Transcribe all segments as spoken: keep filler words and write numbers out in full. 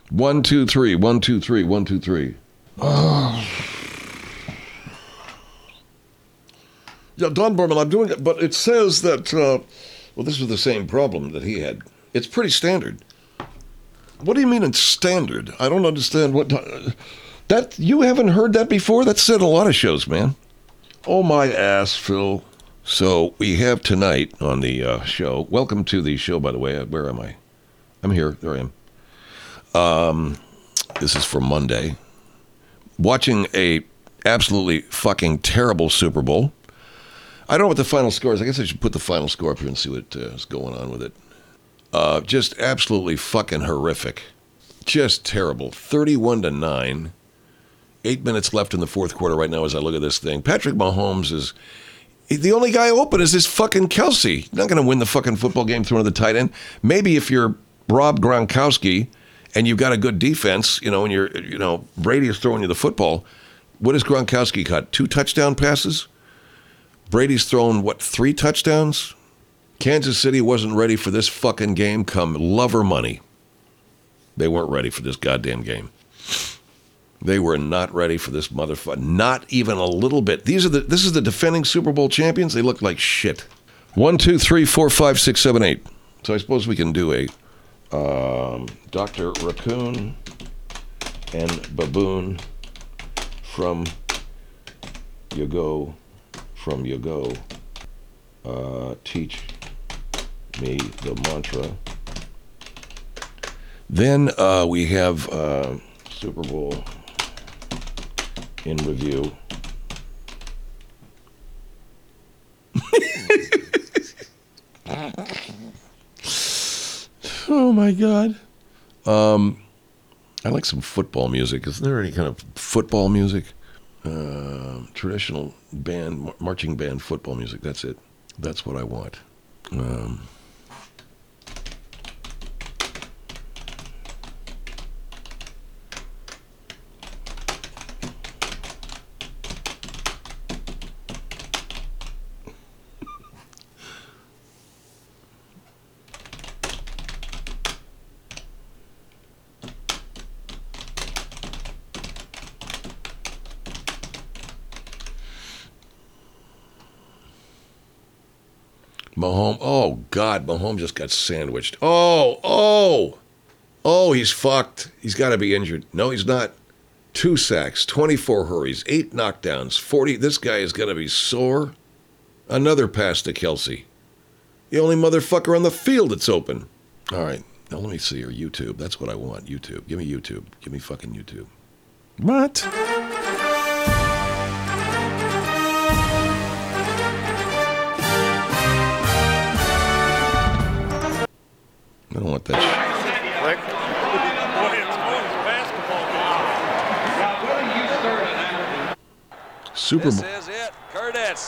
One, two, three. One, two, three. One, two, three. Oh. Yeah, Don Berman, I'm doing it, but it says that, uh, well, this was the same problem that he had. It's pretty standard. What do you mean it's standard? I don't understand what... Uh, that you haven't heard that before? That's said in a lot of shows, man. Oh, my ass, Phil. So we have tonight on the uh, show... Welcome to the show, by the way. Where am I? I'm here. There I am. Um, this is for Monday. Watching a absolutely fucking terrible Super Bowl. I don't know what the final score is. I guess I should put the final score up here and see what uh, is going on with it. Uh, just absolutely fucking horrific. Just terrible. thirty-one to nine. Eight minutes left in the fourth quarter right now as I look at this thing. Patrick Mahomes is... The only guy open is this fucking Kelsey. He's not going to win the fucking football game throwing to the tight end. Maybe if you're Rob Gronkowski and you've got a good defense, you know, and you're, you know, Brady is throwing you the football. What has Gronkowski got? Two touchdown passes? Brady's thrown, what, three touchdowns? Kansas City wasn't ready for this fucking game come love or money. They weren't ready for this goddamn game. They were not ready for this motherfucker. Not even a little bit. These are the. This is the defending Super Bowl champions. They look like shit. One, two, three, four, five, six, seven, eight. So I suppose we can do a um, Doctor Raccoon and Baboon from Yago. From Yago, uh, teach me the mantra. Then uh, we have uh, Super Bowl in review. Oh my God. Um, I like some football music. Isn't there any kind of football music? Uh, traditional band, marching band, football music. That's it. That's what I want. Um, Mahomes, oh, God, Mahomes just got sandwiched. Oh, oh, oh, he's fucked. He's got to be injured. No, he's not. Two sacks, twenty-four hurries, eight knockdowns, forty. This guy is going to be sore. Another pass to Kelsey. The only motherfucker on the field that's open. All right, now let me see your YouTube. That's what I want, YouTube. Give me YouTube. Give me fucking YouTube. What? I don't want that shit. Super Bowl. This is it, Curtis.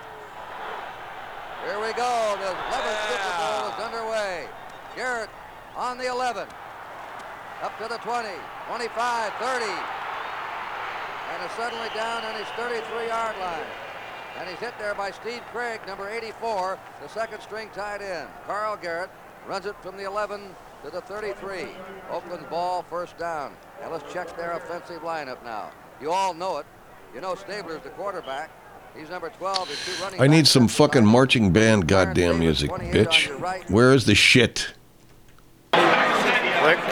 Here we go. The eleventh yeah. Super Bowl is underway. Garrett on the eleven. Up to the twenty, twenty-five, thirty. And is suddenly down on his thirty-three-yard line. And he's hit there by Steve Craig, number eighty-four, the second string tight end. Carl Garrett runs it from the eleven to the thirty-three. Oakland's ball, first down. Now let's check their offensive lineup now. You all know it. You know Stabler's the quarterback. He's number twelve. His two running I need some fucking marching band goddamn music, bitch. Where is the shit? Click.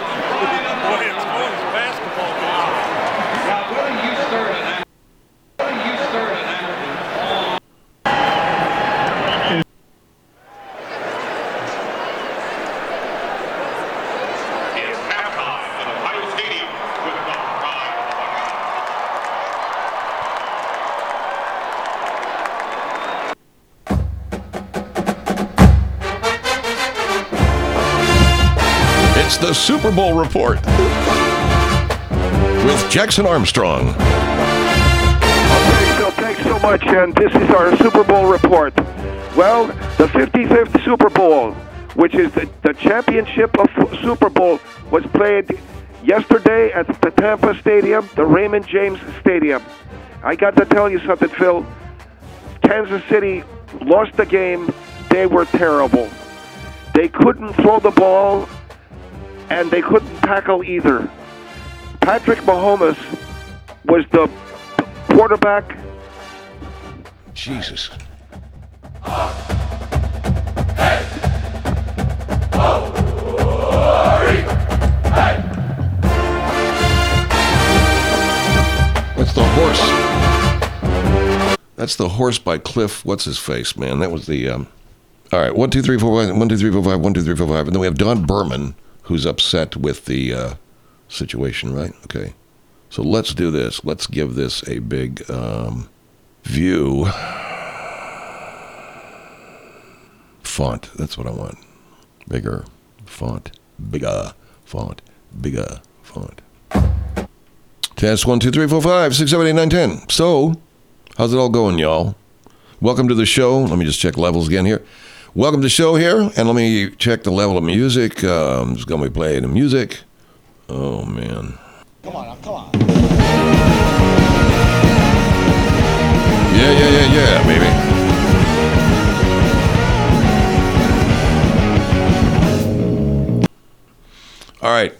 The Super Bowl Report with Jackson Armstrong. Okay, Phil, thanks so much, and this is our Super Bowl Report. Well, the fifty-fifth Super Bowl, which is the, the championship of Super Bowl, was played yesterday at the Tampa Stadium, the Raymond James Stadium. I got to tell you something, Phil. Kansas City lost the game. They were terrible. They couldn't throw the ball. and they couldn't tackle either. Patrick Mahomes was the quarterback. Jesus. That's the horse. That's the horse by Cliff. What's his face, man? That was the. Um... All right, one, two, three, four, five. One, two, three, four, five. One, two, three, four, five. And then we have Don Berman, who's upset with the uh, situation, right? Okay. So let's do this. Let's give this a big um, view. Font. That's what I want. Bigger font. Bigger font. Bigger font. Test one, two, three, four, five, six, seven, eight, nine, ten. So, how's it all going, y'all? Welcome to the show. Let me just check levels again here. Welcome to the show here, and let me check the level of music. Um, I'm just going to be playing the music. Oh, man. Come on, come on. Yeah, yeah, yeah, yeah, baby. All right.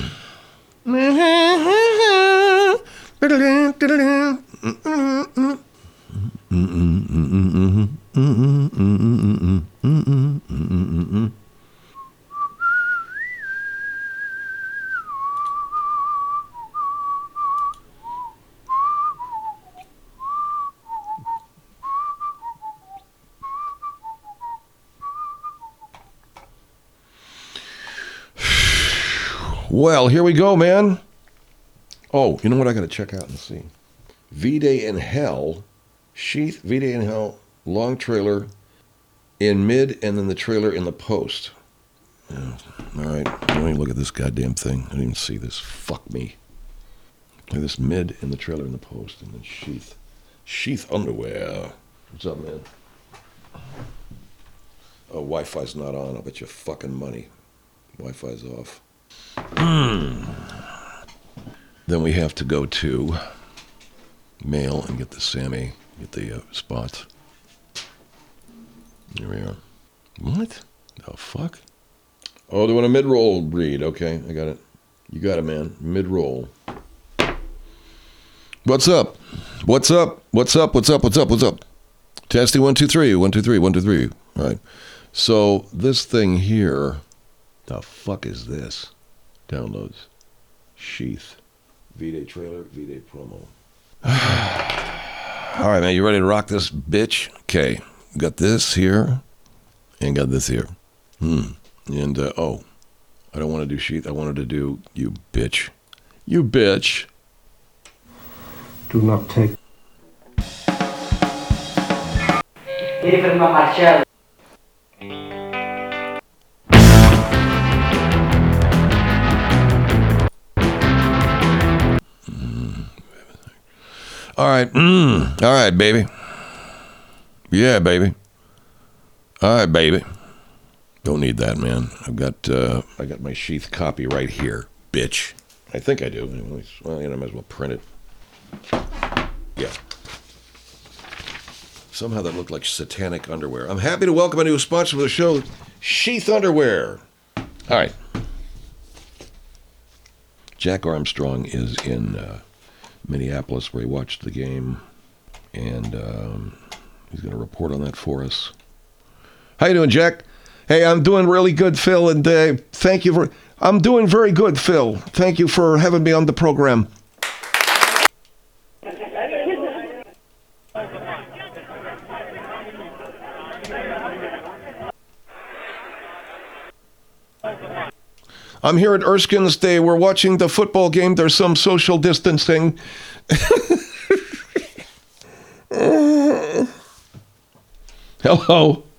Well, here we go, man. Oh, you know what I got to check out and see? V-Day in Hell, Sheath, V-Day in Hell, long trailer in mid, and then the trailer in the post. Yeah. All right, let me look at this goddamn thing. I didn't even see this. Fuck me. Look at this mid in the trailer in the post, and then Sheath. Sheath underwear. What's up, man? Oh, Wi-Fi's not on. I'll bet you fucking money. Wi-Fi's off. Mm. Then we have to go to mail and get the Sammy, get the uh, spots. Here we are. What? The fuck? Oh, they want a mid-roll read. Okay, I got it. You got it, man. Mid-roll. What's up? What's up? What's up? What's up? What's up? What's up? Testing one, two, three. One, two, three. One, two, three. All right. So this thing here, the fuck is this? Downloads. Sheath. V-Day trailer, V-Day promo. All right, man, you ready to rock this bitch? Okay, got this here, and got this here. Hmm. And, uh, oh, I don't want to do Sheath. I wanted to do you bitch. You bitch. Do not take. Livre ma Marcello. All right. Mm. All right, baby. Yeah, baby. All right, baby. Don't need that, man. I've got uh, I got my Sheath copy right here, bitch. I think I do. Anyways, well, you know, I might as well print it. Yeah. Somehow that looked like satanic underwear. I'm happy to welcome a new sponsor for the show, Sheath Underwear. All right. Jack Armstrong is in uh, Minneapolis, where he watched the game, and um, he's going to report on that for us. How you doing, Jack? Hey, I'm doing really good, Phil, and uh, thank you for... I'm doing very good, Phil. Thank you for having me on the program. I'm here at Erskine's Day. We're watching the football game. There's some social distancing. Hello.